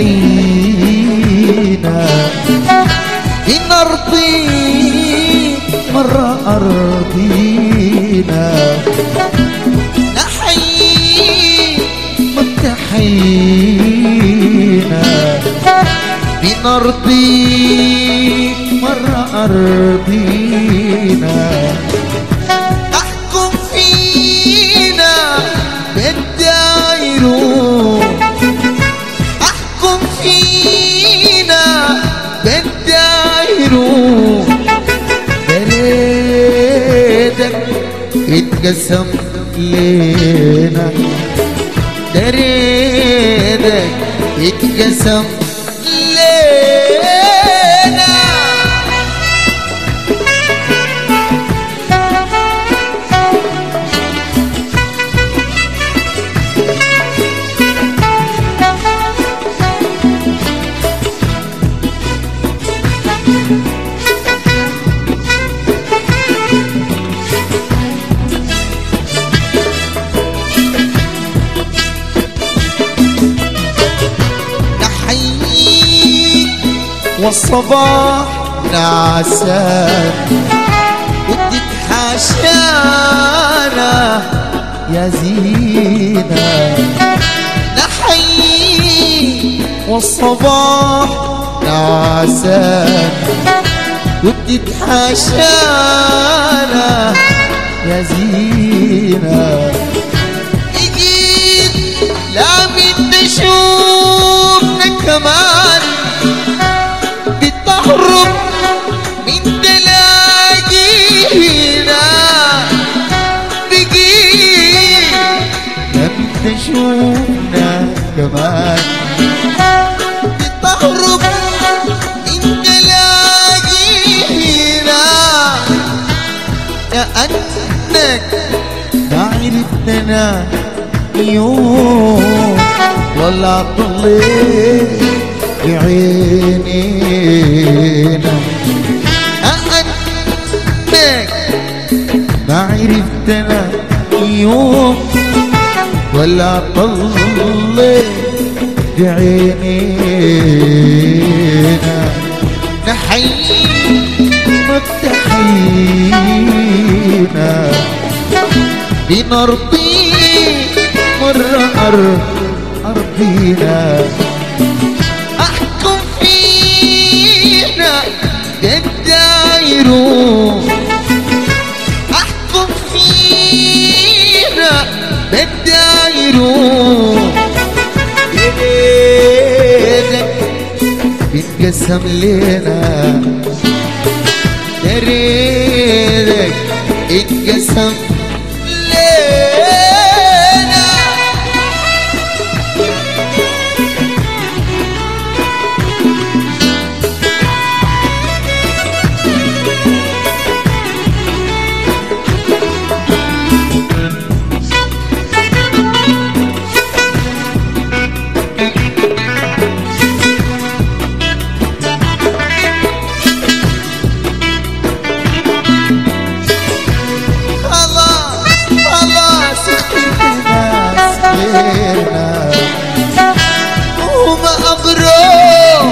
انتحينا من أرضي مرة أرضينا نحيي متحينا من أرضي مرة أرضينا أحكم فينا بالدايرو أحكم فينا بالدايرو دريدك اتقسم لينا دريدك اتقسم لينا والصباح نعسان ودك حاشانا يا زينة نحيي والصباح نعسان ودك حاشانا يا زينة اجيت لا من نشوفنا كمان تهرب من تلاقينا بقيت لم تشوفنا كمان تهرب من تلاقينا كأنك ما عرفتنا يوم ولا طليت بعينينا أنك ما عرفتنا يوم ولا طلت بعينينا نحيي متحينا بنرضي مرة أرضينا أحكم فينا بالدايرو أحكم فينا بالدايرو يدك بيتقسم لنا يدك اتقسم وما أغرو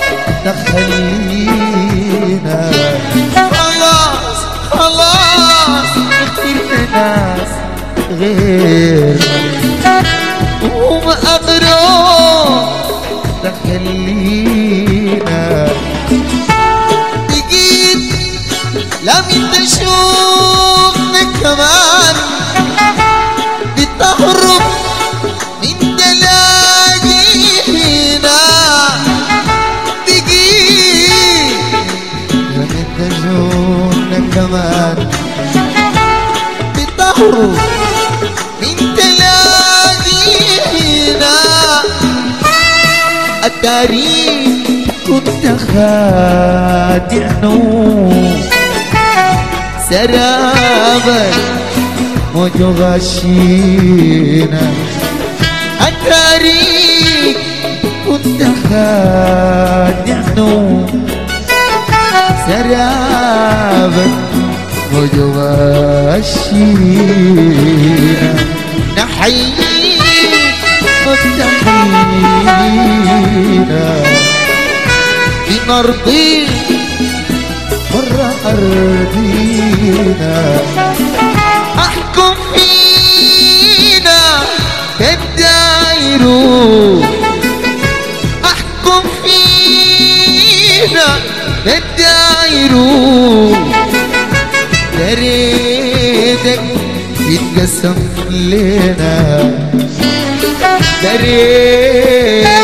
دخلينا خلاص خلاص كتير ناس غيرنا وما أغرو دخلينا بقيت لم تشوفنا كمان بتهرب من تلاقينا دقيق لم تشوفنا كمان بتهرب من تلاقينا التاريخ كنت خادع نوم سرابك موج غشينا التاريخ كنت خادع نوم سرابك موج غشينا نحيي متحينا أرضي برا أرضينا أحكم فينا بالدايرو أحكم فينا بالدايرو دريدك يتقسم لنا دريدك